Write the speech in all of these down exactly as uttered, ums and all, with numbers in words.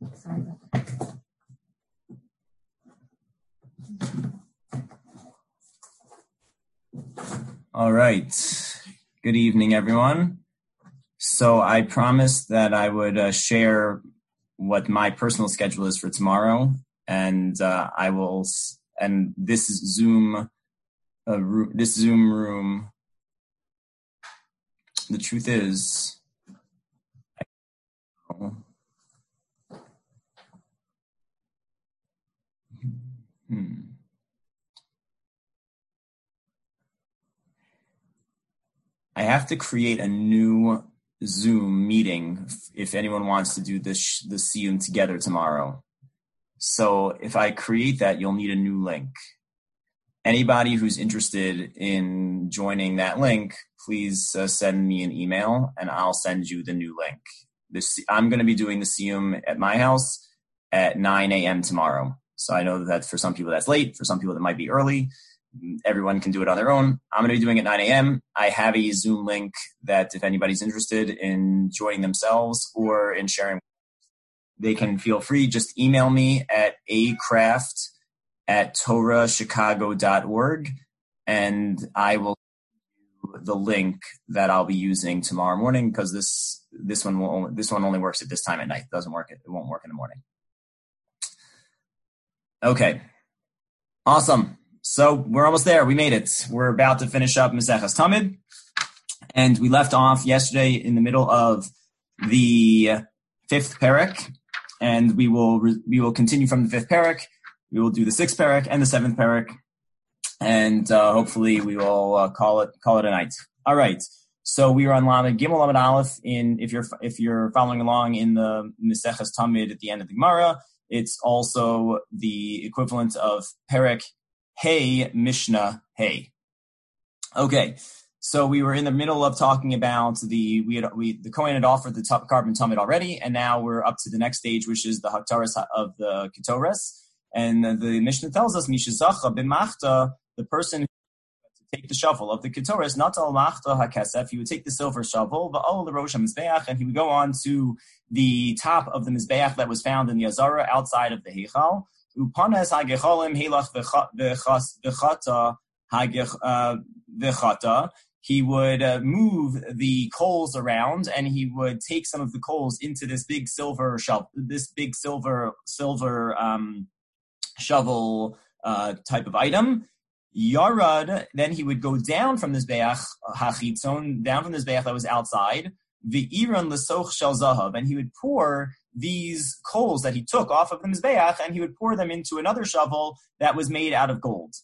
Sorry about that. All right. Good evening, everyone. So I promised that I would uh, share what my personal schedule is for tomorrow, and uh, I will. And this Zoom, uh, ro- this Zoom room. The truth is, I hmm. I have to create a new Zoom meeting if anyone wants to do this the Siyum together tomorrow. So if I create that, you'll need a new link. Anybody who's interested in joining that link, please uh, send me an email and I'll send you the new link. This I'm going to be doing the Siyum at my house at nine a.m. tomorrow. So I know that for some people that's late, for some people that might be early. Everyone can do it on their own. I'm going to be doing it at nine a.m. I have a Zoom link that if anybody's interested in joining themselves or in sharing, they can feel free. Just email me at acraft at torah chicago dot org and I will give you the link that I'll be using tomorrow morning because this this one will only, this one only works at this time at night. It doesn't work. It won't work in the morning. Okay. Awesome. So we're almost there. We made it. We're about to finish up Maseches Tamid. And we left off yesterday in the middle of the fifth parak. And we will we will continue from the fifth parak. We will do the sixth parak and the seventh parak. And uh, hopefully we will uh, call it call it a night. All right. So we are on Lamed Gimel Lamed Aleph. In if you're if you're following along in the Maseches Tamid at the end of the Gemara, it's also the equivalent of parak Hey, Mishnah, hey. Okay, so we were in the middle of talking about the we had we the Kohen had offered the top carbon tamid already, and now we're up to the next stage, which is the haktaras of the ketores. And the, the Mishnah tells us mishazacha b'machta, the person who to take the shovel of the ketores, not al machta hakesef, he would take the silver shovel, va'ol l'rosh hamizbeach, and he would go on to the top of the mizbeach that was found in the Azara outside of the Heichal. Upanas hagecholim hilach v'chata v'chata. He would uh, move the coals around, and he would take some of the coals into this big silver shovel, this big silver silver um, shovel uh, type of item. Yarad. Then he would go down from this beach hachitzon, down from this beach that was outside. V'iran l'soch shel zahav, and he would pour these coals that he took off of the mizbeach, and he would pour them into another shovel that was made out of gold.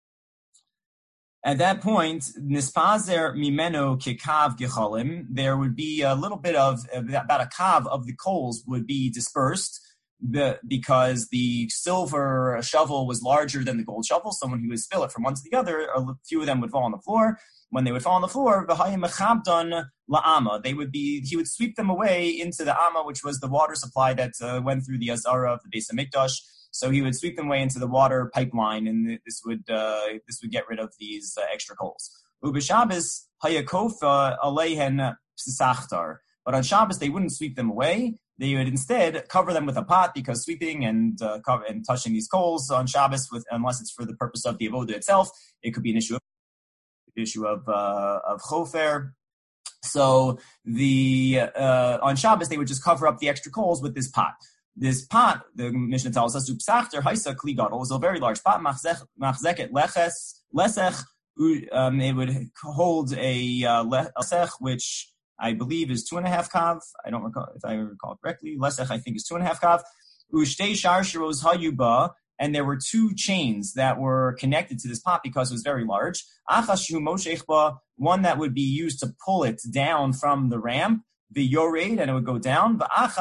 At that point, nispazer mimeno kekav gecholim, there would be a little bit of, about a kav of the coals would be dispersed, the, because the silver shovel was larger than the gold shovel, so when he would spill it from one to the other, a few of them would fall on the floor. When they would fall on the floor, la'ama, they would be, he would sweep them away into the Amma, which was the water supply that uh, went through the Azara of the Beis HaMikdash. So he would sweep them away into the water pipeline, and this would uh, this would get rid of these uh, extra coals. Ubishabis hayakofa alehen psachtar. But on Shabbos, they wouldn't sweep them away. They would instead cover them with a pot, because sweeping and uh, cover, and touching these coals on Shabbos, with, unless it's for the purpose of the avoda itself, it could be an issue of issue of uh, of chofer. So the uh, on Shabbos they would just cover up the extra coals with this pot. This pot, the Mishnah tells us, "Upsachter haisa kli gadol," was a very large pot. Machzeket leches lesech. Um, it would hold a uh, lesech, which I believe is two and a half kav. I don't recall if I recall correctly. Lesech, I think, is two and a half kav. Ushtei sharshiros hayuba. And there were two chains that were connected to this pot because it was very large. One that would be used to pull it down from the ramp, the yored, and it would go down.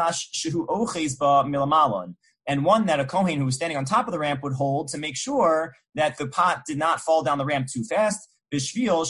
And one that a Kohen who was standing on top of the ramp would hold to make sure that the pot did not fall down the ramp too fast.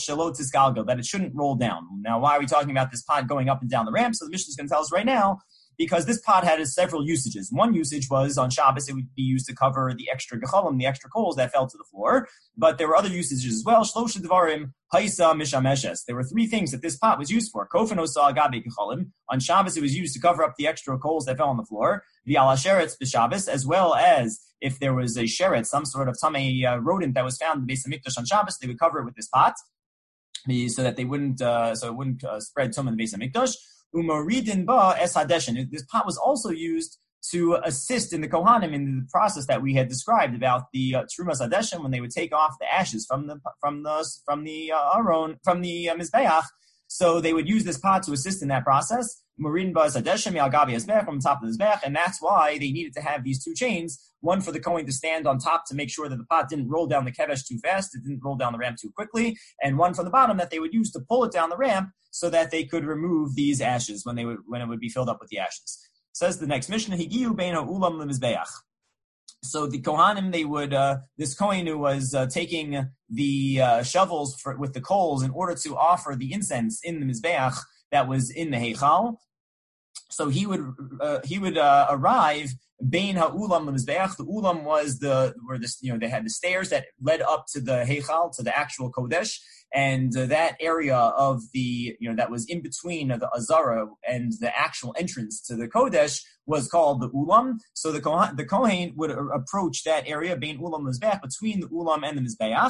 That it shouldn't roll down. Now, why are we talking about this pot going up and down the ramp? So the Mishnah is going to tell us right now because this pot had several usages. One usage was on Shabbos, it would be used to cover the extra gecholim, the extra coals that fell to the floor. But there were other usages as well. Shlosha dvarim haisa mishameshes. There were three things that this pot was used for. Kofen osa agabe gecholim. On Shabbos, it was used to cover up the extra coals that fell on the floor. V'ala sheretz b'Shabbos, as well as if there was a sheret, some sort of tamei uh, rodent that was found in the Beis Hamikdash on Shabbos, they would cover it with this pot, so that they wouldn't, uh, so it wouldn't uh, spread tum in the Beis Hamikdash. Umaridin ba es hadeshin. This pot was also used to assist in the Kohanim in the process that we had described about the uh, Terumas Hadeshin, when they would take off the ashes from the from the from the uh, Aron from the uh, Mizbeach. So they would use this pot to assist in that process. Marin baz hadeshem al gabi hazbech, from the top of the zbech, and that's why they needed to have these two chains. One for the Kohen to stand on top to make sure that the pot didn't roll down the kevesh too fast, it didn't roll down the ramp too quickly, and one from the bottom that they would use to pull it down the ramp so that they could remove these ashes when they would when it would be filled up with the ashes. Says the next Mishnah, Higiu bein ha'ulam lemizbeach. So the Kohanim, they would, uh, this Kohen who was uh, taking the uh, shovels for, with the coals in order to offer the incense in the Mizbeach that was in the Heichal. So he would uh, he would uh, arrive bein ha'ulam lemizbeach. The ulam was the where this you know they had the stairs that led up to the Heichal, to the actual Kodesh. And uh, that area of the, you know, that was in between the Azara and the actual entrance to the Kodesh was called the Ulam. So the Kohen, the Kohen would uh, approach that area, bein Ulam Mizbeach, between the Ulam and the Mizbeach.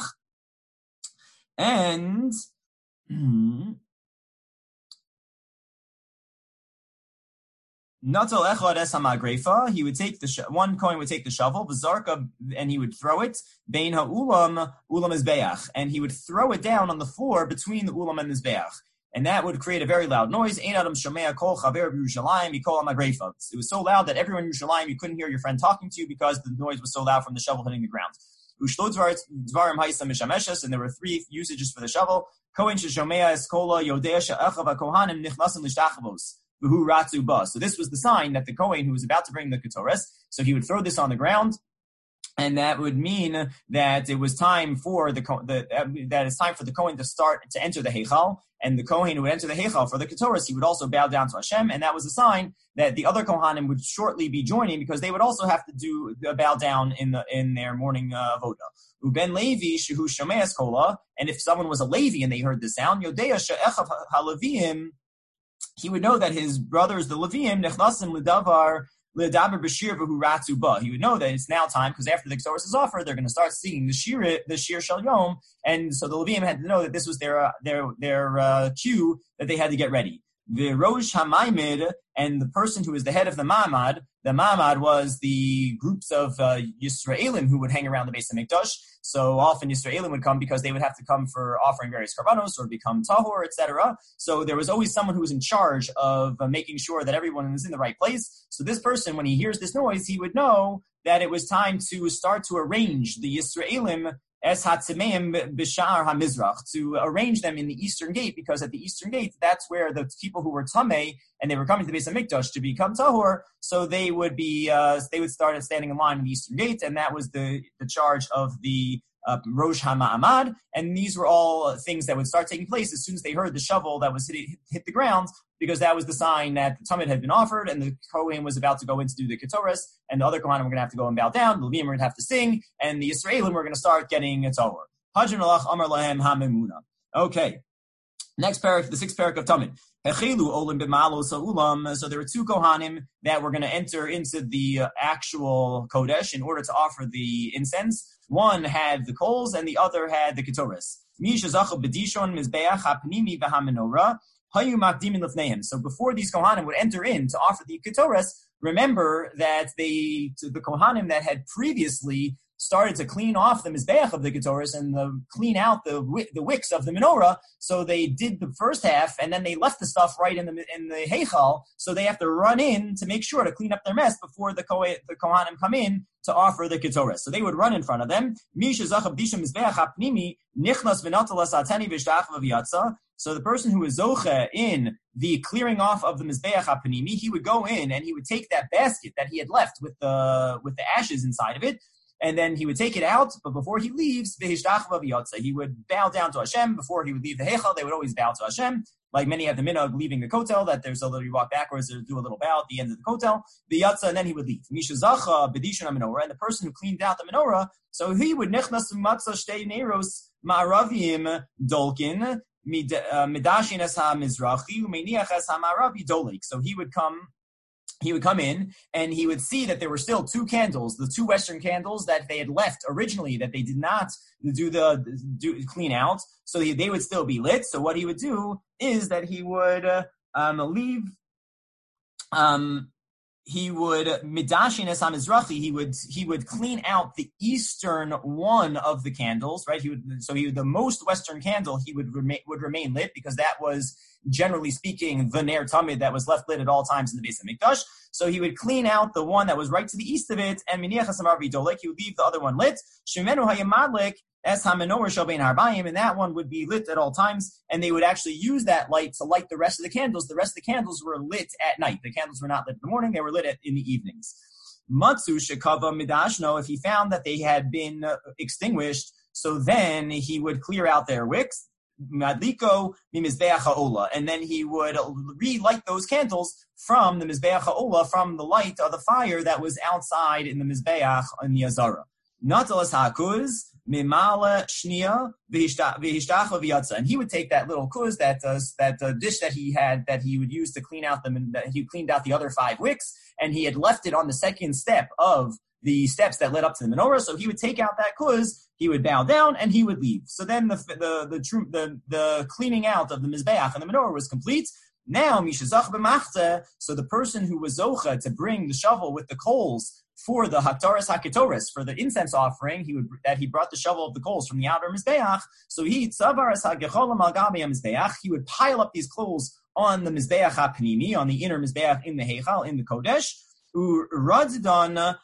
And Natal echad es hamagrefa. He would take the sh- one Kohen would take the shovel, v'zarka, and he would throw it bein ha'ulam ulam mizbeach, and he would throw it down on the floor between the ulam and the mizbeach, and that would create a very loud noise. Ein adam shomea kol chaver b'Yerushalayim mikol hamagrefa. It was so loud that everyone in Yerushalayim, you couldn't hear your friend talking to you because the noise was so loud from the shovel hitting the ground. Ushlo dvarim haisa mishameshes, and there were three usages for the shovel. Kohen sheshomea eskola yodea she'echav ha'kohanim nichnasim lishtachavos. So this was the sign that the Kohen who was about to bring the Ketores, so he would throw this on the ground, and that would mean that it was time for the, the uh, that it's time for the Kohen to start to enter the Heichal, and the Kohen who would enter the Heichal for the Ketores, he would also bow down to Hashem, and that was a sign that the other Kohanim would shortly be joining, because they would also have to do uh, bow down in the in their morning uh, avoda. Uben Levi shehu shomeas kola, and if someone was a Levi and they heard the sound, Yodea she'echav haLevim, he would know that his brothers, the Leviim, nechnasim ledavar ledaber b'shir v'hu ratzu ba. He would know that it's now time, because after the Ketores is offered, they're going to start singing the shir, the shir shel yom, and so the Leviim had to know that this was their uh, their their uh, cue that they had to get ready. The Rosh HaMaimid, and the person who was the head of the Ma'amad, the Ma'amad was the groups of uh, Yisraelim who would hang around the Beis Hamikdash. So often Yisraelim would come because they would have to come for offering various karbanos or become tahor, et cetera. So there was always someone who was in charge of uh, making sure that everyone was in the right place. So this person, when he hears this noise, he would know that it was time to start to arrange the Yisraelim Es Hatzimeim B'Sha'ar HaMizrach, to arrange them in the eastern gate, because at the eastern gate, that's where the people who were Tameh, and they were coming to the Beis Hamikdash to become Tahor, so they would be, uh, they would start standing in line in the eastern gate, and that was the, the charge of the uh, Rosh HaMa'amad, and these were all things that would start taking place as soon as they heard the shovel that was hit, hit the ground, because that was the sign that the Tamid had been offered, and the Kohen was about to go in to do the Ketores, and the other Kohanim were going to have to go and bow down, the Leviim were going to have to sing, and the Yisraelim were going to start getting a Tahor. Hajjan alach amar lahem ha-memuna. Okay. Next parak, the sixth parak of Tamid. Hechelu olim b'ma'alos ha'ulam. So there were two Kohanim that were going to enter into the uh, actual Kodesh in order to offer the incense. One had the coals, and the other had the Ketores. Misha zachav b'dishon mizbeach ha'pnimi v'ha'menorah. So before these Kohanim would enter in to offer the Ketores, remember that they, the Kohanim that had previously started to clean off the Mizbeach of the Ketores and the, clean out the the wicks of the menorah, so they did the first half, and then they left the stuff right in the in the Heichal, so they have to run in to make sure to clean up their mess before the, Koh- the Kohanim come in to offer the Ketores. So they would run in front of them. So the person who was zoche in the clearing off of the Mizbeach HaPnimi, he would go in and he would take that basket that he had left with the with the ashes inside of it, and then he would take it out, but before he leaves, he would bow down to Hashem before he would leave the Heichal. They would always bow to Hashem, like many have the minhag leaving the kotel, that there's a little, you walk backwards, or do a little bow at the end of the kotel, the and then he would leave. Misha Zacha, Bedishon menorah, and the person who cleaned out the menorah, so he would nechnas matzah shtei neros ma'aravim dolkin, midashin es ha-mizrachi, umeniach es ha-ma'aravi dolik. So he would come He would come in and he would see that there were still two candles, the two Western candles that they had left originally, that they did not do the do, clean out. So he, they would still be lit. So what he would do is that he would uh, um, leave. Um, he would midashin es hamizrachi. He would he would clean out the eastern one of the candles, right? He would so he would, the most Western candle he would remain would remain lit, because that was, generally speaking, the Ner Tamid that was left lit at all times in the Beis HaMikdash. So he would clean out the one that was right to the east of it, and Miniach HaSamar V'Dolek, he would leave the other one lit. Shemenu Hayamadlik Es HaMenorah Shel Bein Harbayim, and that one would be lit at all times, and they would actually use that light to light the rest of the candles. The rest of the candles were lit at night. The candles were not lit in the morning, they were lit at, in the evenings. Matzu Shekava Midashno, if he found that they had been uh, extinguished, so then he would clear out their wicks. Madliko mimizbeach ha'ola, and then he would relight those candles from the mizbeach ha'ola, from the light of the fire that was outside in the mizbeach in the azara. Natalas ha'kuz mimala shnia v'hishtacha v'yatza, and he would take that little kuz, that uh, that uh, dish that he had that he would use to clean out them, and he cleaned out the other five wicks, and he had left it on the second step of the steps that led up to the menorah. So he would take out that kuz, he would bow down, and he would leave. So then the the the the, the, the cleaning out of the mizbeach and the menorah was complete. Now mishazach b'machzeh, so the person who was zocha to bring the shovel with the coals for the haktaras haketoris, for the incense offering, he would that he brought the shovel of the coals from the outer mizbeach. So he tzavaras hagecholam al gabi mizbeach, he would pile up these coals on the mizbeach hapnimi, on the inner mizbeach in the heichal, in the kodesh. And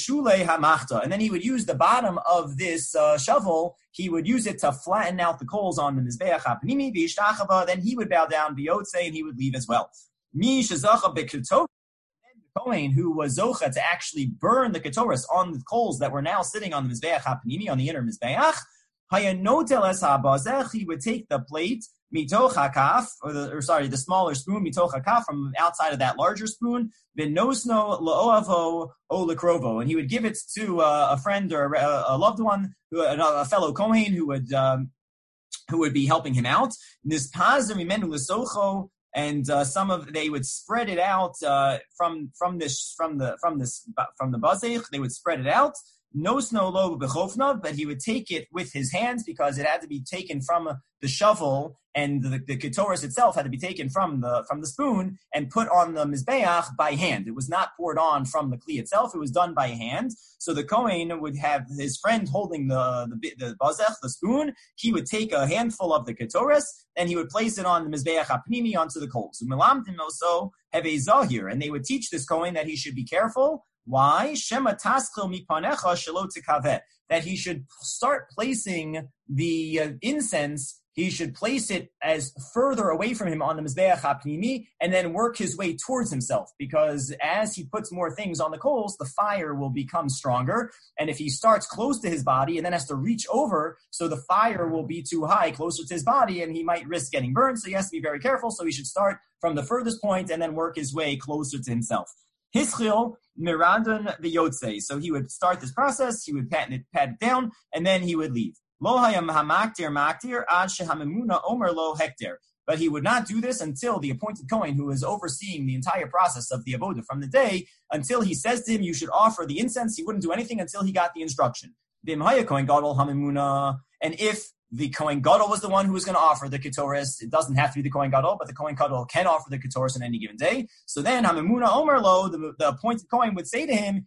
then he would use the bottom of this uh, shovel, he would use it to flatten out the coals on the mizbeach hapnimi v'ishtachava, then he would bow down biyotze, and he would leave as well. Mi shezacha b'ketoris, the Kohen who was zocha to actually burn the ketoris on the coals that were now sitting on the mizbeach hapnimi, on the inner mizbeach, hayanotel es habazech, he would take the plate mitoch hakaf, or the, or sorry, the smaller spoon, mitoch hakaf, from outside of that larger spoon, v'nosno la'oavo o lekrovo, and he would give it to uh, a friend or a, a loved one, who, a, a fellow Kohen who would um, who would be helping him out. Nispazer mimenu l'socho, and uh, some of they would spread it out uh, from from this from the from this from the bazech. They would spread it out. No snow lo bechofna, but he would take it with his hands, because it had to be taken from the shovel, and the, the ketoris itself had to be taken from the from the spoon and put on the mizbeach by hand. It was not poured on from the kli itself; it was done by hand. So the kohen would have his friend holding the the the bazech, the spoon. He would take a handful of the ketoris and he would place it on the mizbeach hapnimi, onto the coals. So melamdim also have a zahir, and they would teach this kohen that he should be careful. Why? Shema taschil mipanecha shelo tikaveh, that he should start placing the uh, incense, he should place it as further away from him on the mizbeach hapnimi, and then work his way towards himself, because as he puts more things on the coals, the fire will become stronger, and if he starts close to his body and then has to reach over, so the fire will be too high, closer to his body, and he might risk getting burned, so he has to be very careful. So he should start from the furthest point and then work his way closer to himself. Hischil miradon v'yotze. So he would start this process, he would pat it, pat it down, and then he would leave. Lo hayam hamaktir maktir ad shehamemuna omer lo hekter. But he would not do this until the appointed Kohen, who is overseeing the entire process of the avodah from the day, until he says to him, you should offer the incense. He wouldn't do anything until he got the instruction. V'im Kohen gadol hamemuna. And if the Kohen Gadol was the one who was going to offer the Ketoris, it doesn't have to be the Kohen Gadol, but the Kohen Gadol can offer the Ketoris on any given day. So then, Hamemuna Omer Lo, the, the appointed Kohen would say to him,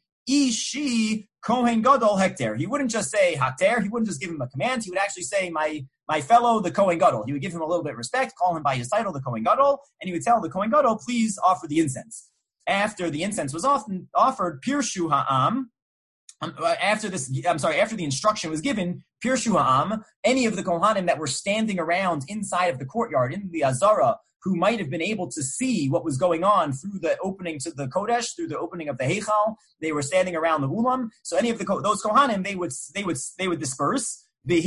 Ishi Kohen Gadol Hekter. He wouldn't just say Hakter, he wouldn't just give him a command, he would actually say, my my fellow, the Kohen Gadol. He would give him a little bit of respect, call him by his title, the Kohen Gadol, and he would tell the Kohen Gadol, please offer the incense. After the incense was often offered, Pirshu Ha'am, Um, after this, I'm sorry, after the instruction was given, Pirshu Ha'am, any of the Kohanim that were standing around inside of the courtyard, in the Azara, who might have been able to see what was going on through the opening to the Kodesh, through the opening of the Heichal. They were standing around the Ulam. So any of the those Kohanim, they would they would they would disperse. And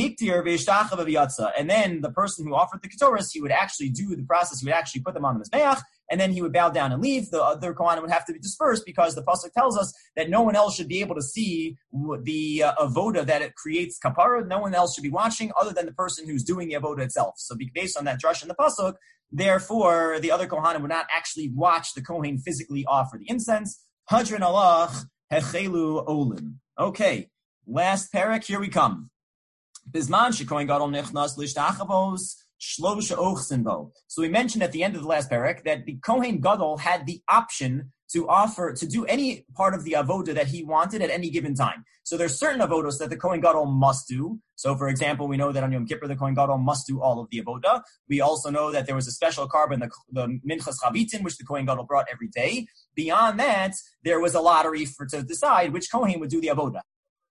then the person who offered the Ketores, he would actually do the process. He would actually put them on the Mizbeach, and then he would bow down and leave. The other Kohanim would have to be dispersed because the pasuk tells us that no one else should be able to see the uh, avoda that it creates kapara. No one else should be watching other than the person who's doing the avoda itself. So based on that drush in the pasuk, therefore the other Kohanim would not actually watch the Kohen physically offer the incense. Hadrin alach hechelu olim. Okay, last parak. Here we come. Bisman shekohen gadol nichnas lishtachavos shlosha ochsenbo. So we mentioned at the end of the last parak that the Kohen Gadol had the option to offer, to do any part of the avoda that he wanted at any given time. So there's certain avodos that the Kohen Gadol must do. So for example, we know that on Yom Kippur, the Kohen Gadol must do all of the avoda. We also know that there was a special carbon, the, the Minchas Chavitin, which the Kohen Gadol brought every day. Beyond that, there was a lottery for to decide which Kohen would do the avoda.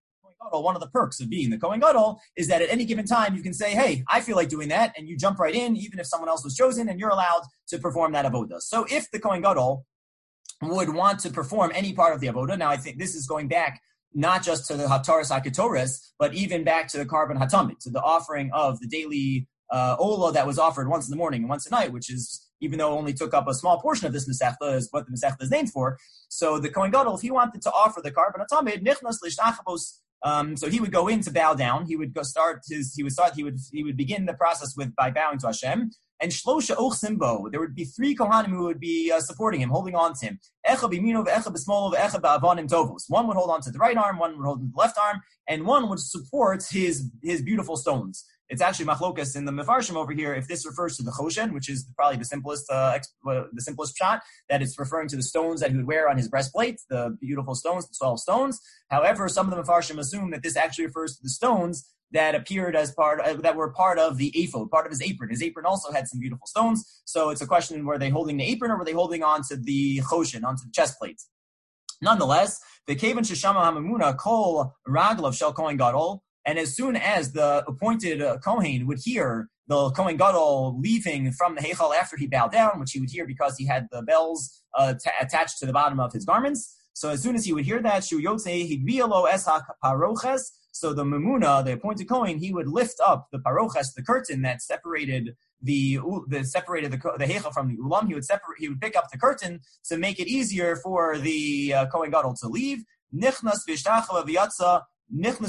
One of the perks of being the Kohen Gadol is that at any given time you can say, hey, I feel like doing that, and you jump right in, even if someone else was chosen, and you're allowed to perform that avoda. So if the Kohen Gadol would want to perform any part of the avoda, now I think this is going back not just to the Hataras HaKetores, but even back to the Karban Hatamid, to the offering of the daily uh, Ola that was offered once in the morning and once at night, which is, even though it only took up a small portion of this Masechta, is what the Masechta is named for. So the Kohen Gadol, if he wanted to offer the Karban Hatamid, Nichnas Lishtachavos, Um, so he would go in to bow down. He would go start his. He would start. He would. He would begin the process with by bowing to Hashem. And shlosha ochsimbo. There would be three kohanim who would be uh, supporting him, holding on to him. Echa b'yamino ve'echa b'smolo ve'echa ba'avonim tovos. One would hold on to the right arm. One would hold on to the left arm, and one would support his his beautiful stones. It's actually machlokas in the Mefarshim over here if this refers to the choshen, which is probably the simplest uh, ex- uh, the simplest shot, that it's referring to the stones that he would wear on his breastplate, the beautiful stones, the twelve stones. However, some of the Mefarshim assume that this actually refers to the stones that appeared as part uh, that were part of the ephod, part of his apron. His apron also had some beautiful stones. So it's a question: were they holding the apron or were they holding on to the choshen, onto the chest plate? Nonetheless, the Kavan Sheshama Hamamuna Kol Raglav Shel Kohen Gadol. And as soon as the appointed uh, Kohen would hear the Kohen Gadol leaving from the Heichal after he bowed down, which he would hear because he had the bells uh, t- attached to the bottom of his garments. So as soon as he would hear that, Shu Yotze Higvialo Esak Paroches. So the Mamuna, the appointed Kohen, he would lift up the Paroches, the curtain that separated the the separated the the Heichal from the Ulam. He would separate. He would pick up the curtain to make it easier for the uh, Kohen Gadol to leave. Nichnas v'ishtachav v'yatza. And after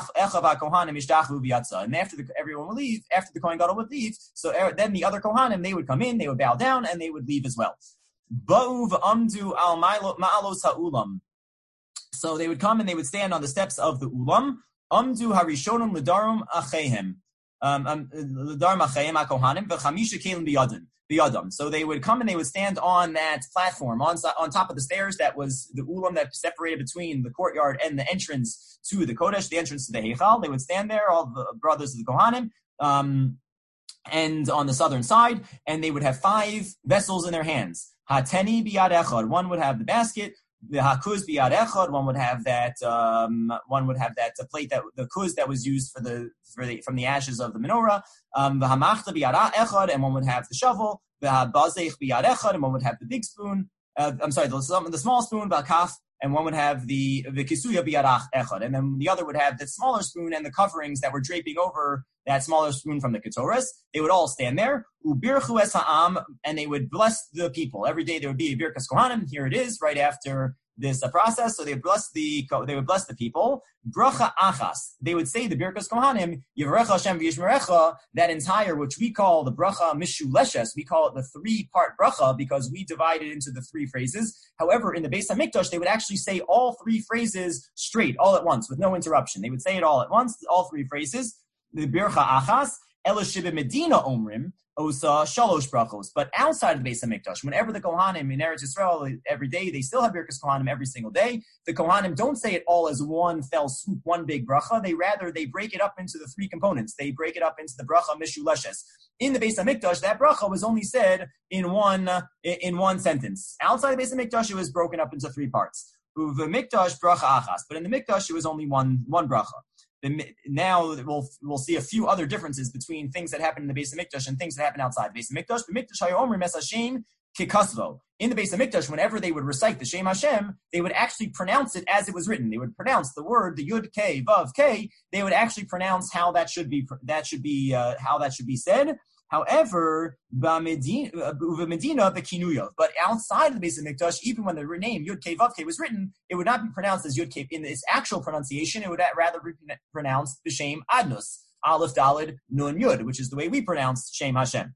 the, everyone would leave, after the Kohen Gadol would leave, so er, then the other Kohanim, they would come in, they would bow down, and they would leave as well. So they would come and they would stand on the steps of the Ulam. Amdu harishonim l'darum achehem. L'darum achehem ha-kohanim v'chamisha kelim biyadin. So they would come and they would stand on that platform, on, on top of the stairs that was the ulam that separated between the courtyard and the entrance to the Kodesh, the entrance to the Heichal. They would stand there, all the brothers of the Kohanim, um, and on the southern side, and they would have five vessels in their hands. Hateni biyad echad. One would have the basket. The hakuz biyad echad. One would have that. Um, one would have that uh, plate that the kuz that was used for the, for the from the ashes of the menorah. Um, the hamachta biyad echad, and one would have the shovel. The bazech biyad echad, and one would have the big spoon. Uh, I'm sorry, the, the small spoon bakaf, and one would have the the kisuya biyad echad, and then the other would have the smaller spoon and the coverings that were draping over that smaller spoon from the Ketores. They would all stand there, ubirchu es ha'am, and they would bless the people. Every day there would be a birkas kohanim. Here it is, right after this uh, process. So they would bless the they would bless the people. Bracha achas. They would say the birkas kohanim yivrecha Hashem v'yishmerecha. That entire, which we call the bracha mishuleshes, we call it the three part bracha because we divide it into the three phrases. However, in the Beis Hamikdash, they would actually say all three phrases straight, all at once, with no interruption. They would say it all at once, all three phrases. The bircha achas eloshibe medina omrim osa shalosh brachos. But outside of the Beis Hamikdash, whenever the Kohanim in Eretz Yisrael every day, they still have birkas Kohanim every single day. The Kohanim don't say it all as one fell swoop, one big bracha. They rather they break it up into the three components. They break it up into the bracha mishuleshes. In the Beis Hamikdash, that bracha was only said in one uh, in one sentence. Outside the Beis Hamikdash, it was broken up into three parts. Uve mikdash bracha achas, but in the mikdash it was only one one bracha. the, now we'll we'll see a few other differences between things that happen in the Beis Hamikdash and things that happen outside the Beis Hamikdash. The Mikdash Hayomer Mes Hashem Kikasvo. In the Beis Hamikdash, whenever they would recite the Shem Hashem, they would actually pronounce it as it was written. They would pronounce the word, the Yud K Vav K. They would actually pronounce how that should be that should be uh, how that should be said. However, Medina, the Kinuyov, but outside of the Beis Hamikdash, even when the name Yud K Vav K was written, it would not be pronounced as Yud K. In its actual pronunciation, it would rather be pronounced B'Shem Adnus, Aleph Daled Nun Yud, which is the way we pronounce Shem Hashem.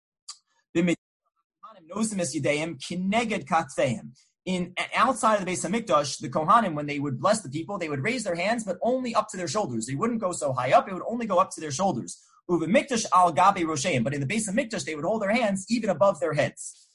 In outside of the Beis Hamikdash, the Kohanim, when they would bless the people, they would raise their hands, but only up to their shoulders. They wouldn't go so high up; it would only go up to their shoulders. Uve Mikdash al Gabe Rosheim, but in the Beis Hamikdash, they would hold their hands even above their heads.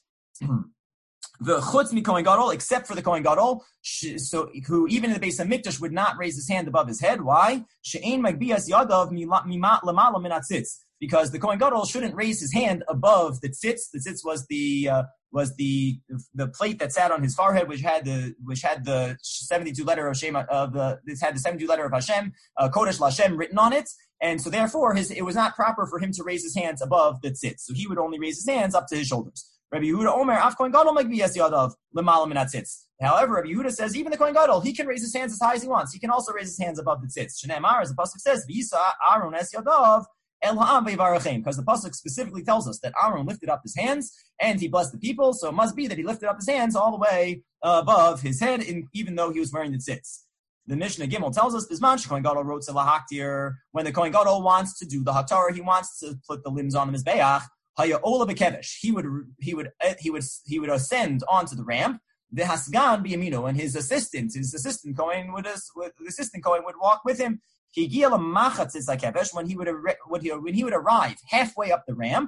The chutz mi Kohen Gadol, except for the Kohen Gadol, so who even in the Beis Hamikdash would not raise his hand above his head. Why? She'ein magbias yadav mimat lamala min hatzitz. Because the Kohen Gadol shouldn't raise his hand above the tzitz. The tzitz was the uh, was the the plate that sat on his forehead, which had the which had the seventy-two letter of Shem of the this had the seventy-two letter of Hashem, uh, Kodesh Lashem written on it, and so therefore his it was not proper for him to raise his hands above the tzitz. So he would only raise his hands up to his shoulders. Rabbi Yehuda Omer, Af Kohen Gadol magbias yadav lemala min hatzitz. However, Rabbi Yehuda says even the Kohen Gadol, he can raise his hands as high as he wants. He can also raise his hands above the tzitz. Shnei Amar, as the pasuk says, V'yisa Aaron es yadav. Because the pasuk specifically tells us that Aaron lifted up his hands and he blessed the people, so it must be that he lifted up his hands all the way uh, above his head, in, even though he was wearing the tzitz. The Mishnah Gimel tells us, Bisman Kohen Gadol wrote to Lahaktir, when the Kohen Gadol wants to do the Haktarah, he wants to put the limbs on the Mizbeach. Haya Ola Bekedesh. He would he would he would he would ascend onto the ramp. The Hasgan Biyamino, and his assistant, his assistant Kohen would the assistant Kohen would walk with him. When he would when he, when he would arrive halfway up the ramp,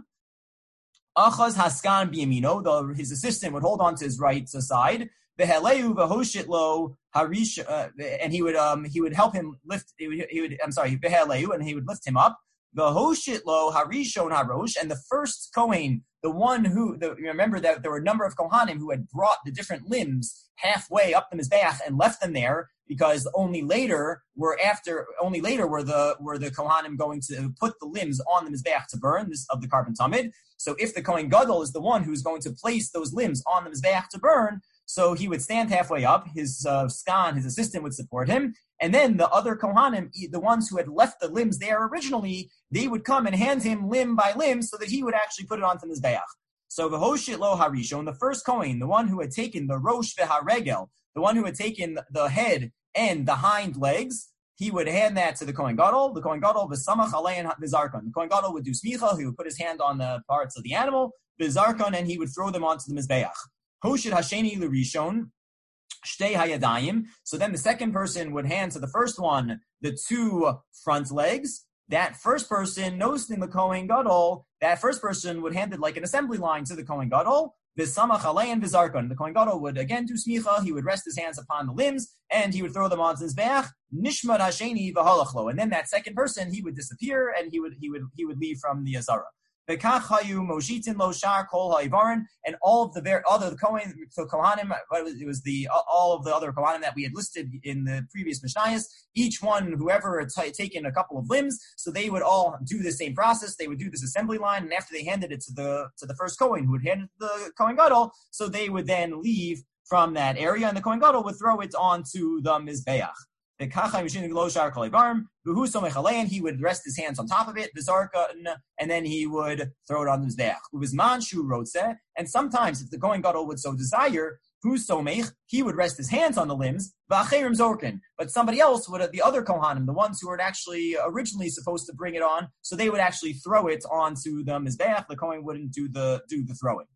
Achaz Haskan Biyamino, the his assistant would hold on to his right side. Beheleu v'hoshitlo harish, and he would um he would help him lift. He would, he would I'm sorry beheleu, and he would lift him up. V'hoshitlo harishon harosh, and the first Kohen, the one who the, remember that there were a number of Kohanim who had brought the different limbs halfway up the Mizbeach and left them there, because only later were after only later were the were the Kohanim going to put the limbs on the Mizbeach to burn, this of the Karban Tamid. So if the Kohen Gadol is the one who's going to place those limbs on the Mizbeach to burn, so he would stand halfway up, his uh, skan, his assistant would support him, and then the other Kohanim, the ones who had left the limbs there originally, they would come and hand him limb by limb so that he would actually put it onto the Mizbeach. So v'hoshit lo harishon, the first Kohen, the one who had taken the rosh v'haregel, the one who had taken the head and the hind legs, he would hand that to the Kohen Gadol. The Kohen Gadol v'samach alein v'zarkon. The Kohen Gadol would do smicha. He would put his hand on the parts of the animal v'zarkon, and he would throw them onto the mizbeach. Hoshit hasheni l'rishon shtei hayadayim. So then the second person would hand to the first one the two front legs. That first person, noticing the Kohen Gadol, that first person would hand it like an assembly line to the Kohen Gadol. V'samach alein v'zarkon. The Kohen Gadol would again do smicha. He would rest his hands upon the limbs and he would throw them onto his beach. Nishmat hasheni v'halachlo. And then that second person, he would disappear and he would he would he would leave from the Azara. V'kach hayu moshitin lo shar kol ha'ivarin, and all of the ver- other Kohen, so Kohanim, it was the all of the other Kohanim that we had listed in the previous Mishnayos. Each one, whoever had t- taken a couple of limbs, so they would all do the same process. They would do this assembly line, and after they handed it to the to the first Kohen, who would hand it to the Kohen Gadol, so they would then leave from that area, and the Kohen Gadol would throw it onto the Mizbeach. The he would rest his hands on top of it, and then he would throw it on the mizbeach. And sometimes, if the Kohen Gadol would so desire, he would rest his hands on the limbs, but somebody else would, the other Kohanim, the ones who were actually originally supposed to bring it on, so they would actually throw it onto the mizbeach. The Kohen wouldn't do the do the throwing.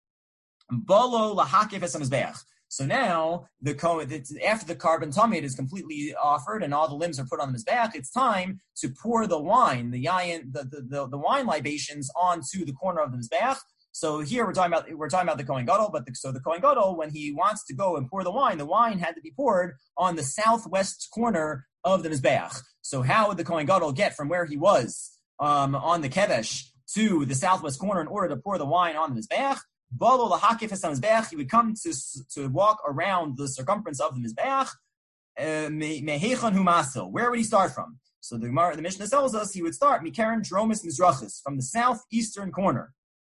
So now, the after the Karban Tamid is completely offered and all the limbs are put on the mizbeach, it's time to pour the wine, the yayin, the, the, the, the wine libations onto the corner of the mizbeach. So here we're talking about we're talking about the Kohen Gadol, but the, so the Kohen Gadol, when he wants to go and pour the wine, the wine had to be poured on the southwest corner of the mizbeach. So how would the Kohen Gadol get from where he was um, on the kevesh to the southwest corner in order to pour the wine on the mizbeach? He would come to to walk around the circumference of the mizbeach. Uh, where would he start from? So the Gemara, the Mishnah tells us he would start Mikaren Dromis Mizrachis, from the southeastern corner.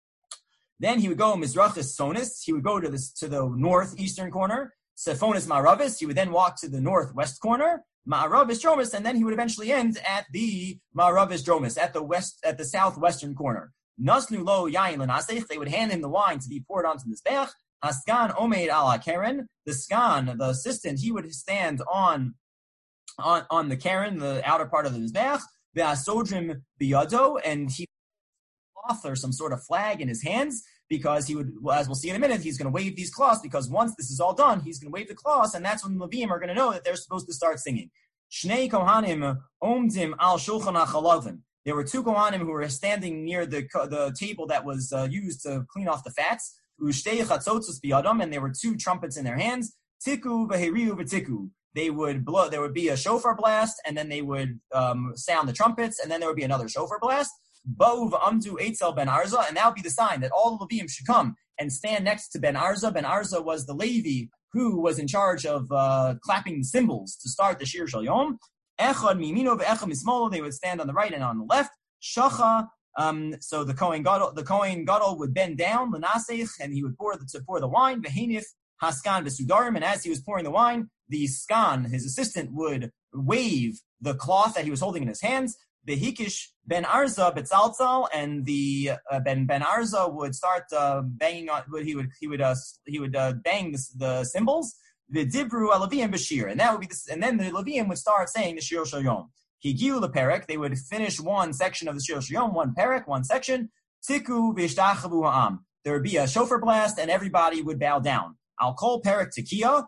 Then he would go Mizrachis Sonis, he would go to the, to the northeastern corner. Sephonis Ma'aravis, he would then walk to the northwest corner. Ma'aravis Dromis, and then he would eventually end at the Ma'aravis Dromis, at the west, at the southwestern corner. Nasnu lo yain l'nasech, they would hand him the wine to be poured onto the mizbeach. Haskan omeid ala keren, the skan, the assistant, he would stand on on on the keren, the outer part of the mizbeach. Ve'asodrim biyado, and he cloth or some sort of flag in his hands, because he would, well, as we'll see in a minute, he's going to wave these cloths, because once this is all done, he's going to wave the cloths, and that's when the Levim are going to know that they're supposed to start singing. Shnei Kohanim omdim al shulchan hachalavim. There were two Kohanim who were standing near the the table that was uh, used to clean off the fats. Ushtei chatzotzos biyadam, and there were two trumpets in their hands. Tiku v'heriu v'tiku. They would blow. There would be a shofar blast, and then they would um, sound the trumpets, and then there would be another shofar blast. Ba'u v'amdu eitzel ben Arza, and that would be the sign that all the Levim should come and stand next to Ben Arza. Ben Arza was the Levi who was in charge of uh, clapping the cymbals to start the Shir Shel Yom. Echad mimino ve'echad mismolo, they would stand on the right and on the left. Shacha, um, so the Kohen Gadol, the Kohen Gadol would bend down, l'nasech, and he would pour the, to pour the wine. Ve'henif haskan v'sudarim, and as he was pouring the wine, the skan, his assistant, would wave the cloth that he was holding in his hands. The Hikish Ben Arza Betzaltzal, and the uh, Ben Ben Arza would start uh, banging on. He would he would uh, he would uh, bang the, the cymbals. The Dibru Alavim Bashir, and that would be this, and then the Levim would start saying the Shir Shel Yom. Higiu leperek, they would finish one section of the Shir Shel Yom, one perek, one section. Tiku v'ishtachavu ha'am. There would be a shofar blast, and everybody would bow down. I'll call perek tekiah.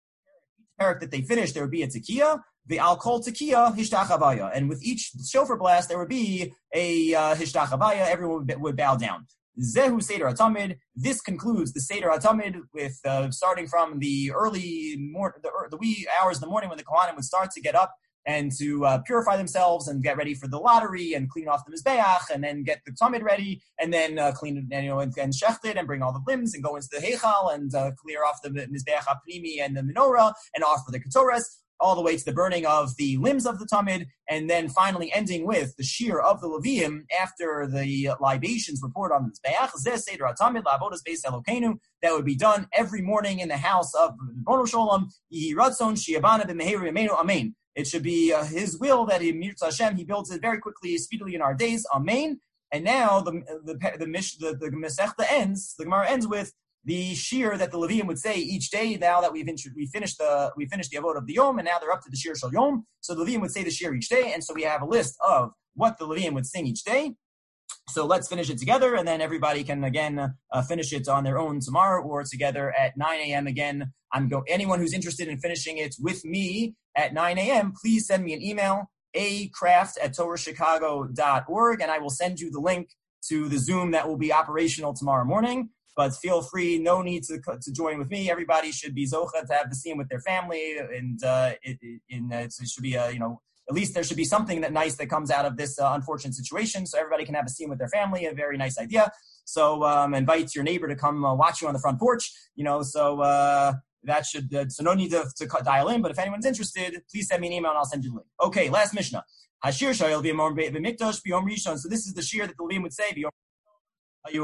Perek that they finished, there would be a tekiah. The al kol tekiah hishtachavaya, and with each shofar blast there would be a uh, hishtachavaya. Everyone would, would bow down. Zehu Seder HaTamid. This concludes the Seder HaTamid, with uh, starting from the early mor- the, the wee hours in the morning when the Kohanim would start to get up and to uh, purify themselves and get ready for the lottery and clean off the mizbeach, and then get the Tamid ready, and then uh, clean it, and, you know, and, and shecht it, and bring all the limbs and go into the heichal and uh, clear off the mizbeach hapnimi and the menorah and offer the ketores, all the way to the burning of the limbs of the Tamid, and then finally ending with the shear of the Levium after the libations were poured on the Mizbeach. Zeh Seder HaTamid La'avodas Beis Elokeinu. That would be done every morning in the house of Ribono Shel Olam. Yihi Ratzon She'yabana B'meheri Yameinu Amen. It should be uh, His will that He, Mirza Hashem, He builds it very quickly, speedily in our days. Amen. And now the the the the, the, the Masechta ends. The Gemara ends with the shir that the Levium would say each day. Now that we've intro- we finished the we finished the Avot of the Yom, and now they're up to the Shir Shel Yom. So the Levium would say the shir each day, and so we have a list of what the Levium would sing each day. So let's finish it together, and then everybody can again uh, finish it on their own tomorrow or together at nine a.m. Again, I'm go. Anyone who's interested in finishing it with me at nine a.m., please send me an email, a craft at torah chicago dot org, and I will send you the link to the Zoom that will be operational tomorrow morning. But feel free, no need to to join with me. Everybody should be zocha to have the scene with their family, and uh, it, it, in, uh, it should be a, you know, at least there should be something that nice that comes out of this uh, unfortunate situation, so everybody can have a scene with their family. A very nice idea. So um, invite your neighbor to come uh, watch you on the front porch. You know, so uh, that should uh, so no need to, to dial in. But if anyone's interested, please send me an email and I'll send you the link. Okay, last Mishnah. Hashir shayil v'mikdash b'yom rishon. So this is the shir that the Levim would say. They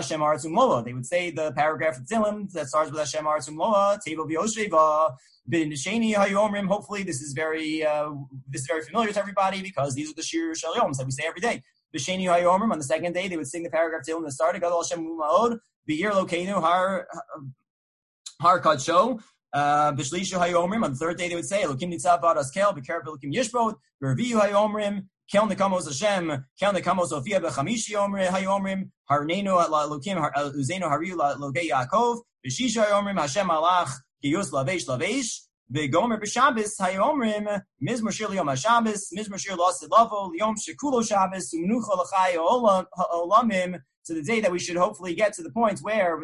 would say the paragraph of Tehillim that starts with Hashem Aratzum Loa, Teva V'Yosheva, B'Nisheni Hayomrim. Hopefully, this is very uh, this is very familiar to everybody, because these are the Shir Shel Yoms that we say every day. B'Sheni Hayomrim. On the second day, they would sing the paragraph of Tehillim that started Gadol Hashem U'Ma'od B'Yir Lokeinu Har Har Kadsho. B'Shlishu Hayomrim. On the third day, they would say Elokim Nitzav V'Adas Kel B'Ker B'Elokim Yishbod B'Reviyu Hayomrim. Kel nekamos Hashem, kel nekamos Sophia b'chamishi Yomrim Hayomrim, Harnenu Elokim Uzenu Hariu Logei Yaakov, B'shisha Hayomrim Hashem Alach Kiyus Lavesh Lavesh, V'gomer b'Shabbos Hayomrim Mizmor Shir Yom HaShabbos, Mizmor Shir Lasid Lavo Yom Shekulo Shabbos U'Menucha L'Chai Olamim. To the day that we should hopefully get to the point where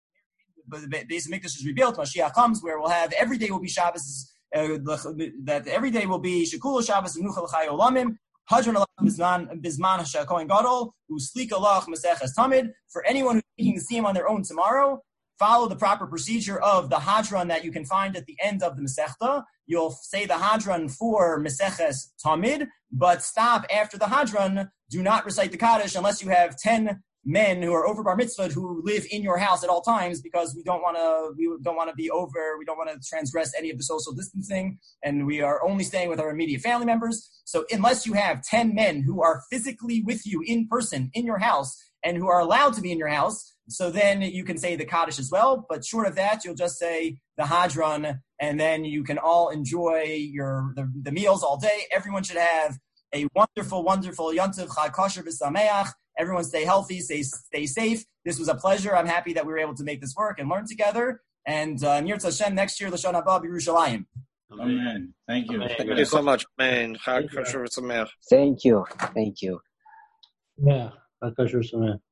the base of Mikdash is rebuilt, Mashiach comes, where we'll have every day will be Shabbos, uh, that every day will be Shekulo Shabbos U'Menucha L'Chai Olamim. Hadron Allah Bizman Bizman HaKohen Gadol, who sleek Allah Maseches Tamid. For anyone who's making the siyum on their own tomorrow, follow the proper procedure of the Hadran that you can find at the end of the Masechta. You'll say the Hadran for Maseches Tamid, but stop after the Hadran. Do not recite the Kaddish unless you have ten men who are over bar mitzvah who live in your house at all times, because we don't want to we don't want to be over we don't want to transgress any of the social distancing, and we are only staying with our immediate family members. So unless you have ten men who are physically with you in person in your house and who are allowed to be in your house, so then you can say the Kaddish as well. But short of that, you'll just say the Hadran, and then you can all enjoy your the, the meals all day. Everyone should have a wonderful, wonderful Yontiv Chag Kosher B'Sameach. Everyone stay healthy, stay stay safe. This was a pleasure. I'm happy that we were able to make this work and learn together. And uh, Nirtz Hashem, next year, L'Shana Haba B'Yerushalayim. Amen. Thank you. Amen. Thank you so much. Amen. Chag Kosher B'Sameach. Thank you. Thank you. Yeah, Chag Kosher B'Sameach.